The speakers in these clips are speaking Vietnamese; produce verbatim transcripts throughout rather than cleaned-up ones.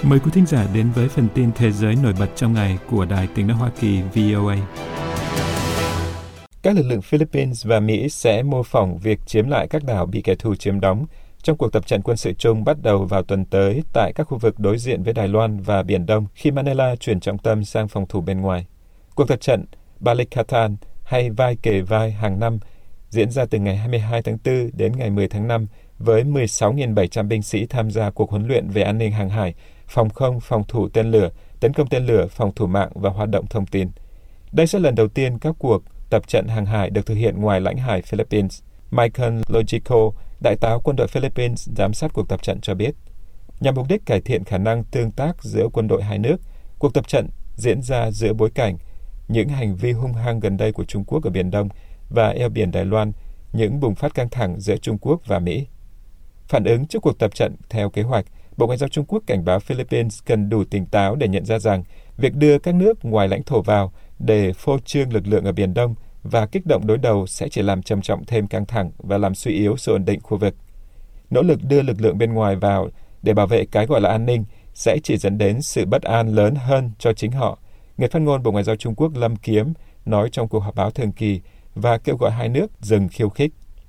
Mời quý thính giả đến với phần tin thế giới nổi bật trong ngày của Đài Tiếng nói Hoa Kỳ vê o a. Các lực lượng Philippines và Mỹ sẽ mô phỏng việc chiếm lại các đảo bị kẻ thù chiếm đóng trong cuộc tập trận quân sự chung bắt đầu vào tuần tới tại các khu vực đối diện với Đài Loan và Biển Đông khi Manila chuyển trọng tâm sang phòng thủ bên ngoài. Cuộc tập trận Balikatan hay vai kề vai hàng năm diễn ra từ ngày hai mươi hai tháng tư đến ngày mười tháng năm với mười sáu nghìn bảy trăm binh sĩ tham gia cuộc huấn luyện về an ninh hàng hải, phòng không, phòng thủ tên lửa, tấn công tên lửa, phòng thủ mạng và hoạt động thông tin. Đây sẽ là lần đầu tiên các cuộc tập trận hàng hải được thực hiện ngoài lãnh hải Philippines. Michael Logico, đại tá quân đội Philippines giám sát cuộc tập trận cho biết, nhằm mục đích cải thiện khả năng tương tác giữa quân đội hai nước, cuộc tập trận diễn ra giữa bối cảnh những hành vi hung hăng gần đây của Trung Quốc ở Biển Đông và eo biển Đài Loan, những bùng phát căng thẳng giữa Trung Quốc và Mỹ. Phản ứng trước cuộc tập trận theo kế hoạch, Bộ Ngoại giao Trung Quốc cảnh báo Philippines cần đủ tỉnh táo để nhận ra rằng việc đưa các nước ngoài lãnh thổ vào để phô trương lực lượng ở Biển Đông và kích động đối đầu sẽ chỉ làm trầm trọng thêm căng thẳng và làm suy yếu sự ổn định khu vực. Nỗ lực đưa lực lượng bên ngoài vào để bảo vệ cái gọi là an ninh sẽ chỉ dẫn đến sự bất an lớn hơn cho chính họ, người phát ngôn Bộ Ngoại giao Trung Quốc Lâm Kiếm nói trong cuộc họp báo thường kỳ và kêu gọi hai nước dừng khiêu khích.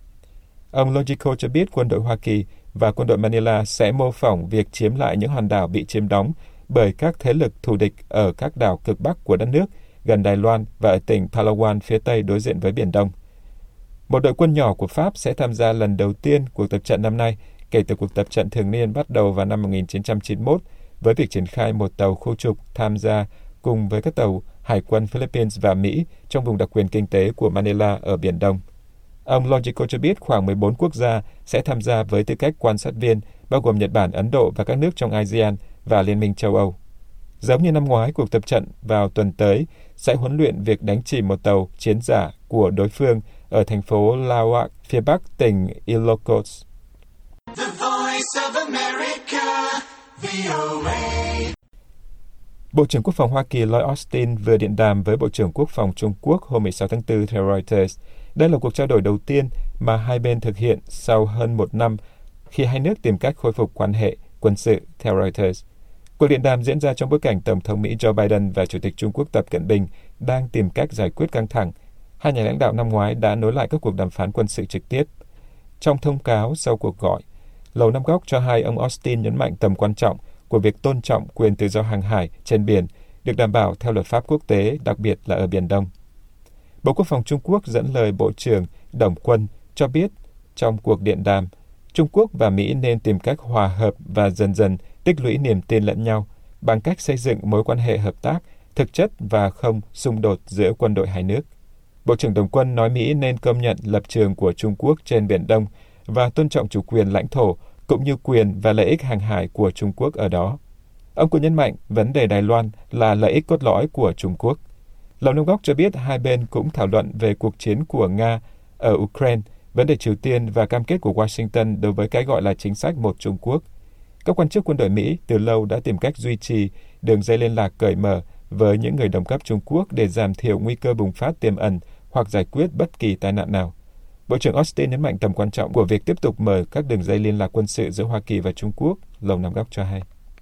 Ông Logico cho biết quân đội Hoa Kỳ và quân đội Manila sẽ mô phỏng việc chiếm lại những hòn đảo bị chiếm đóng bởi các thế lực thù địch ở các đảo cực Bắc của đất nước, gần Đài Loan và ở tỉnh Palawan phía Tây đối diện với Biển Đông. Một đội quân nhỏ của Pháp sẽ tham gia lần đầu tiên cuộc tập trận năm nay kể từ cuộc tập trận thường niên bắt đầu vào năm một nghìn chín trăm chín mươi mốt với việc triển khai một tàu khu trục tham gia cùng với các tàu Hải quân Philippines và Mỹ trong vùng đặc quyền kinh tế của Manila ở Biển Đông. Ông Logico cho biết khoảng mười bốn quốc gia sẽ tham gia với tư cách quan sát viên, bao gồm Nhật Bản, Ấn Độ và các nước trong a sê an và Liên minh châu Âu. Giống như năm ngoái, cuộc tập trận vào tuần tới sẽ huấn luyện việc đánh chìm một tàu chiến giả của đối phương ở thành phố Lawak, phía bắc tỉnh Ilocos. The Voice of America, vê o a. Bộ trưởng Quốc phòng Hoa Kỳ Lloyd Austin vừa điện đàm với Bộ trưởng Quốc phòng Trung Quốc hôm mười sáu tháng tư theo Reuters. Đây là cuộc trao đổi đầu tiên mà hai bên thực hiện sau hơn một năm khi hai nước tìm cách khôi phục quan hệ quân sự, theo Reuters. Cuộc điện đàm diễn ra trong bối cảnh Tổng thống Mỹ Joe Biden và Chủ tịch Trung Quốc Tập Cận Bình đang tìm cách giải quyết căng thẳng. Hai nhà lãnh đạo năm ngoái đã nối lại các cuộc đàm phán quân sự trực tiếp. Trong thông cáo sau cuộc gọi, Lầu Năm Góc cho hay ông Austin nhấn mạnh tầm quan trọng của việc tôn trọng quyền tự do hàng hải trên biển được đảm bảo theo luật pháp quốc tế, đặc biệt là ở Biển Đông. Bộ Quốc phòng Trung Quốc dẫn lời Bộ trưởng Đồng Quân cho biết trong cuộc điện đàm, Trung Quốc và Mỹ nên tìm cách hòa hợp và dần dần tích lũy niềm tin lẫn nhau bằng cách xây dựng mối quan hệ hợp tác thực chất và không xung đột giữa quân đội hai nước. Bộ trưởng Đồng Quân nói Mỹ nên công nhận lập trường của Trung Quốc trên Biển Đông và tôn trọng chủ quyền lãnh thổ cũng như quyền và lợi ích hàng hải của Trung Quốc ở đó. Ông cũng nhấn mạnh vấn đề Đài Loan là lợi ích cốt lõi của Trung Quốc. Lầu Năm Góc cho biết hai bên cũng thảo luận về cuộc chiến của Nga ở Ukraine, vấn đề Triều Tiên và cam kết của Washington đối với cái gọi là chính sách một Trung Quốc. Các quan chức quân đội Mỹ từ lâu đã tìm cách duy trì đường dây liên lạc cởi mở với những người đồng cấp Trung Quốc để giảm thiểu nguy cơ bùng phát tiềm ẩn hoặc giải quyết bất kỳ tai nạn nào. Bộ trưởng Austin nhấn mạnh tầm quan trọng của việc tiếp tục mở các đường dây liên lạc quân sự giữa Hoa Kỳ và Trung Quốc, Lầu Năm Góc cho hay.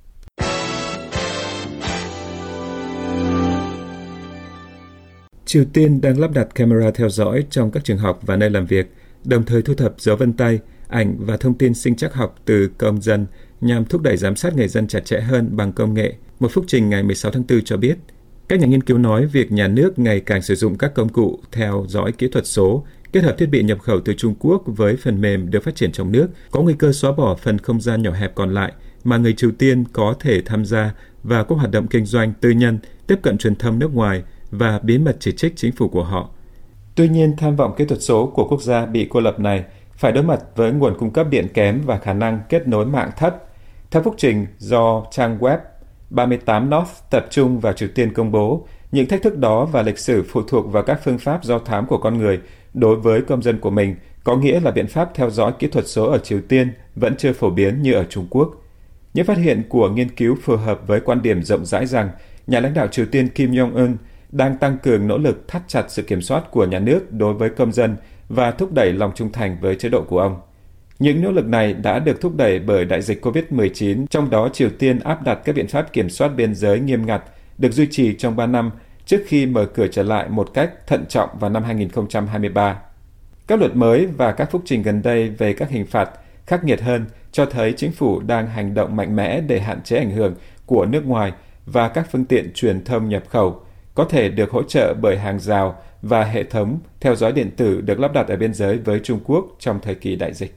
Triều Tiên đang lắp đặt camera theo dõi trong các trường học và nơi làm việc, đồng thời thu thập dấu vân tay, ảnh và thông tin sinh trắc học từ công dân nhằm thúc đẩy giám sát người dân chặt chẽ hơn bằng công nghệ, một phúc trình ngày mười sáu tháng tư cho biết. Các nhà nghiên cứu nói việc nhà nước ngày càng sử dụng các công cụ theo dõi kỹ thuật số, kết hợp thiết bị nhập khẩu từ Trung Quốc với phần mềm được phát triển trong nước, có nguy cơ xóa bỏ phần không gian nhỏ hẹp còn lại mà người Triều Tiên có thể tham gia vào các hoạt động kinh doanh tư nhân, tiếp cận truyền thông nước ngoài và bí mật chỉ trích chính phủ của họ. Tuy nhiên, tham vọng kỹ thuật số của quốc gia bị cô lập này phải đối mặt với nguồn cung cấp điện kém và khả năng kết nối mạng thấp. Theo phúc trình do trang web ba mươi tám North tập trung vào Triều Tiên công bố, những thách thức đó và lịch sử phụ thuộc vào các phương pháp do thám của con người đối với công dân của mình, có nghĩa là biện pháp theo dõi kỹ thuật số ở Triều Tiên vẫn chưa phổ biến như ở Trung Quốc. Những phát hiện của nghiên cứu phù hợp với quan điểm rộng rãi rằng nhà lãnh đạo Triều Tiên Kim Jong-un đang tăng cường nỗ lực thắt chặt sự kiểm soát của nhà nước đối với công dân và thúc đẩy lòng trung thành với chế độ của ông. Những nỗ lực này đã được thúc đẩy bởi đại dịch covid mười chín, trong đó Triều Tiên áp đặt các biện pháp kiểm soát biên giới nghiêm ngặt, được duy trì trong ba năm trước khi mở cửa trở lại một cách thận trọng vào năm hai không hai ba. Các luật mới và các phúc trình gần đây về các hình phạt khắc nghiệt hơn cho thấy chính phủ đang hành động mạnh mẽ để hạn chế ảnh hưởng của nước ngoài và các phương tiện truyền thông nhập khẩu, có thể được hỗ trợ bởi hàng rào và hệ thống theo dõi điện tử được lắp đặt ở biên giới với Trung Quốc trong thời kỳ đại dịch.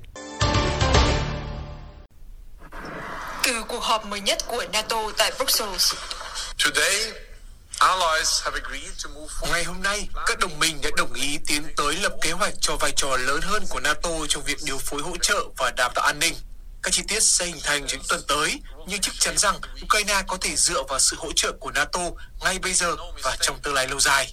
Từ cuộc họp mới nhất của NATO tại Brussels. Today, allies have agreed to move forward. Ngày hôm nay, các đồng minh đã đồng ý tiến tới lập kế hoạch cho vai trò lớn hơn của NATO trong việc điều phối hỗ trợ và đảm bảo an ninh. Các chi tiết sẽ hình thành trong tuần tới, nhưng chắc chắn rằng Ukraine có thể dựa vào sự hỗ trợ của NATO ngay bây giờ và trong tương lai lâu dài.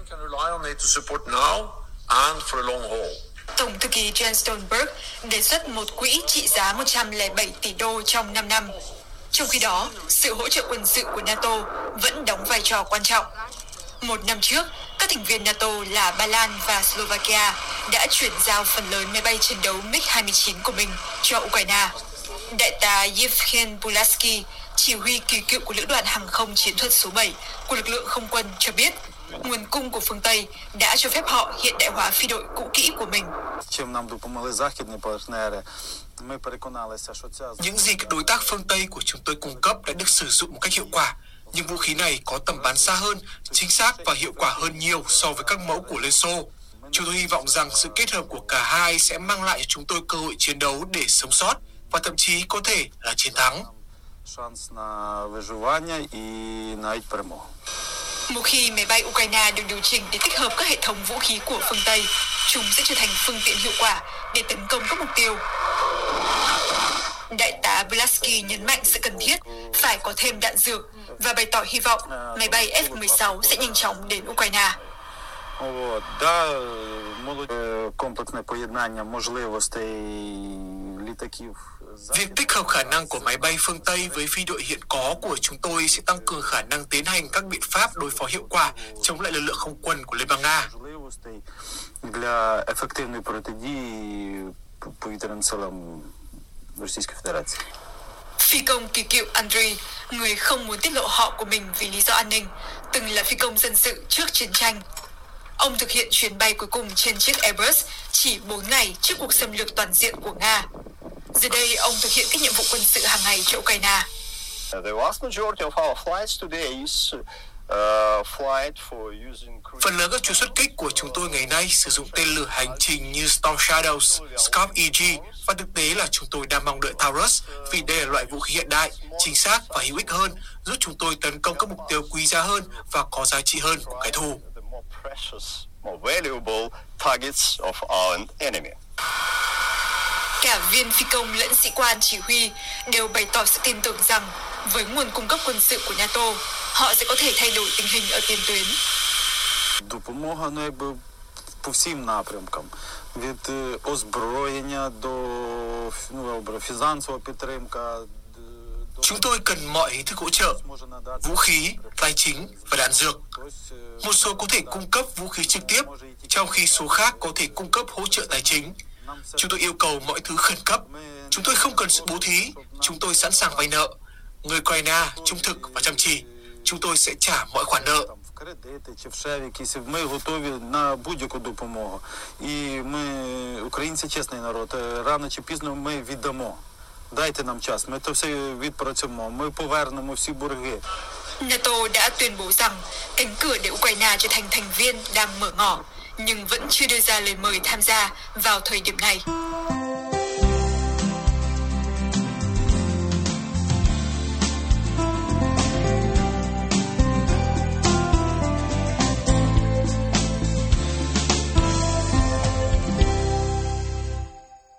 Tổng thư ký Jens Stoltenberg đề xuất một quỹ trị giá một trăm lẻ bảy tỷ đô trong năm năm. Trong khi đó, sự hỗ trợ quân sự của NATO vẫn đóng vai trò quan trọng. Một năm trước, các thành viên NATO là Ba Lan và Slovakia đã chuyển giao phần lớn máy bay chiến đấu mig hai mươi chín của mình cho Ukraine. Đại tá Yevhen Pulaski, chỉ huy kỳ cựu của lữ đoàn hàng không chiến thuật số bảy của lực lượng không quân cho biết, nguồn cung của phương Tây đã cho phép họ hiện đại hóa phi đội cũ kỹ của mình. Những gì các đối tác phương Tây của chúng tôi cung cấp đã được sử dụng một cách hiệu quả, nhưng vũ khí này có tầm bắn xa hơn, chính xác và hiệu quả hơn nhiều so với các mẫu của Liên Xô. Chúng tôi hy vọng rằng sự kết hợp của cả hai sẽ mang lại cho chúng tôi cơ hội chiến đấu để sống sót và thậm chí có thể là chiến thắng. Một khi máy bay Ukraine được điều chỉnh để tích hợp các hệ thống vũ khí của phương Tây, chúng sẽ trở thành phương tiện hiệu quả để tấn công các mục tiêu. Đại tá Pulaski nhấn mạnh sự cần thiết phải có thêm đạn dược và bày tỏ hy vọng máy bay F mười sáu sẽ nhanh chóng đến Ukraine. Việc tích hợp khả năng của máy bay phương Tây với phi đội hiện có của chúng tôi sẽ tăng cường khả năng tiến hành các biện pháp đối phó hiệu quả chống lại lực lượng không quân của Liên bang Nga. Phi công kỳ cựu Andriy, người không muốn tiết lộ họ của mình vì lý do an ninh, từng là phi công dân sự trước chiến tranh. Ông thực hiện chuyến bay cuối cùng trên chiếc Airbus chỉ bốn ngày trước cuộc xâm lược toàn diện của Nga. Giờ đây, ông thực hiện các nhiệm vụ quân sự hàng ngày cho Ukraine. Phần lớn các chuyến xuất kích của chúng tôi ngày nay sử dụng tên lửa hành trình như Storm Shadows, Scorp E G, và thực tế là chúng tôi đang mong đợi Taurus vì đây là loại vũ khí hiện đại, chính xác và hữu ích hơn, giúp chúng tôi tấn công các mục tiêu quý giá hơn và có giá trị hơn của kẻ thù. Cả viên phi công lẫn sĩ quan chỉ huy đều bày tỏ sự tin tưởng rằng với nguồn cung cấp quân sự của NATO, họ sẽ có thể thay đổi tình hình ở tiền tuyến. Chúng tôi cần mọi hình thức hỗ trợ, vũ khí, tài chính và đạn dược. Một số có thể cung cấp vũ khí trực tiếp, trong khi số khác có thể cung cấp hỗ trợ tài chính. Chúng tôi yêu cầu mọi thứ khẩn cấp. Chúng tôi không cần sự bố thí. Chúng tôi sẵn sàng vay nợ. Người Ukraine trung thực và chăm chỉ. Chúng tôi sẽ trả mọi khoản nợ. Ми готові на будь-яку допомогу. І ми, українці, чесний народ, рано чи пізно ми віддамо. Дайте нам час, ми то все відпрацюємо, ми повернемо всі борги. NATO đã tuyên bố rằng cánh cửa để Ukraine trở thành thành viên đang mở ngỏ, nhưng vẫn chưa đưa ra lời mời tham gia vào thời điểm này.